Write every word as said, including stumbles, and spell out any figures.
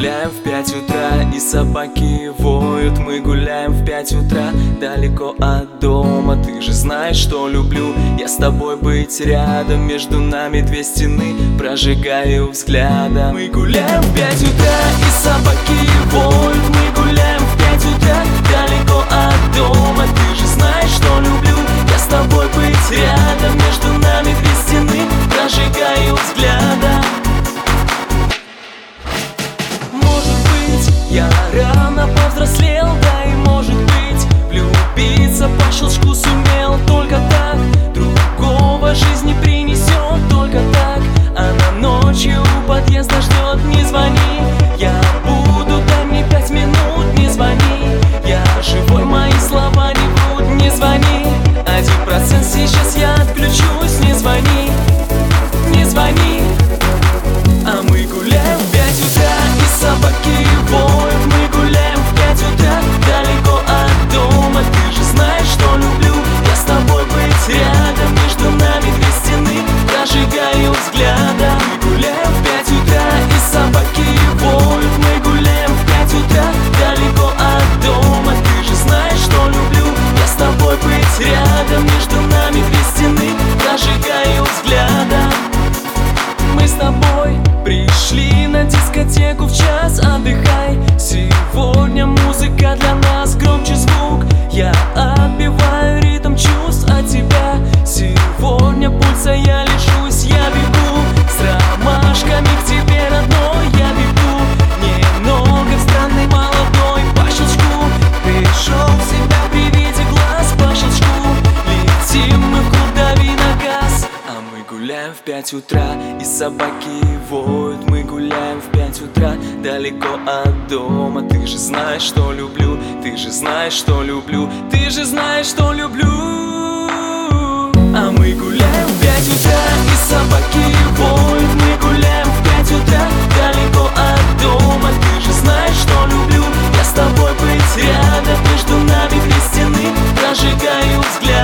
гуляем в пять утра, и собаки воют. Мы гуляем в пять утра, далеко от дома. Ты же знаешь, что люблю я с тобой быть рядом. Между нами две стены, прожигаю взглядом. Мы гуляем в пять утра, и собаки воют. Мы гуляем в пять утра, далеко от дома. Ты же знаешь, что люблю я с тобой быть рядом. Между нами две стены, прожигаю взглядом. Я рано повзрослел, да и может быть влюбиться по щелчку сумел. Только так другого жизнь не принесет, только так. Она ночью у подъезда ждет, не звони. Я буду, дай мне пять минут, не звони. Я живой, мои слова не врут, не звони. Один процент сейчас я отключусь, не звони, не звони. А мы гуляем в пять утра, и собаки воют. Мы гуляем в пять утра, далеко от дома. Ты же знаешь, что люблю я с тобой быть рядом. Между нами две стены, прожигаю взглядом. Мы гуляем в пять утра, и собаки воют. Мы гуляем в пять утра, далеко от дома. Ты же знаешь, что люблю я с тобой быть рядом. Между нами две стены, прожигаю взглядом. Мы с тобой пришли на дискотеку в час, отдыхай. Сегодня музыка для нас, громче звук. Я отбиваю ритм чувств от тебя. Сегодня пульса я лишусь, я бегу с ромашками к тебе, родной. Я бегу немного странный молодой по щелчку. Пришел в себя при виде глаз по щелчку. Летим мы в клуб, дави на газ. А мы гуляем в пять утра, и собаки воют. Мы гуляем в пять утра, далеко от дома. Ты же знаешь, что люблю, ты же знаешь, что люблю, ты же знаешь, что люблю. А мы гуляем в пять утра, и собаки воют. Мы гуляем в пять утра, далеко от дома. Ты же знаешь, что люблю я с тобой быть рядом. Между нами две стены, прожигаю взгляд.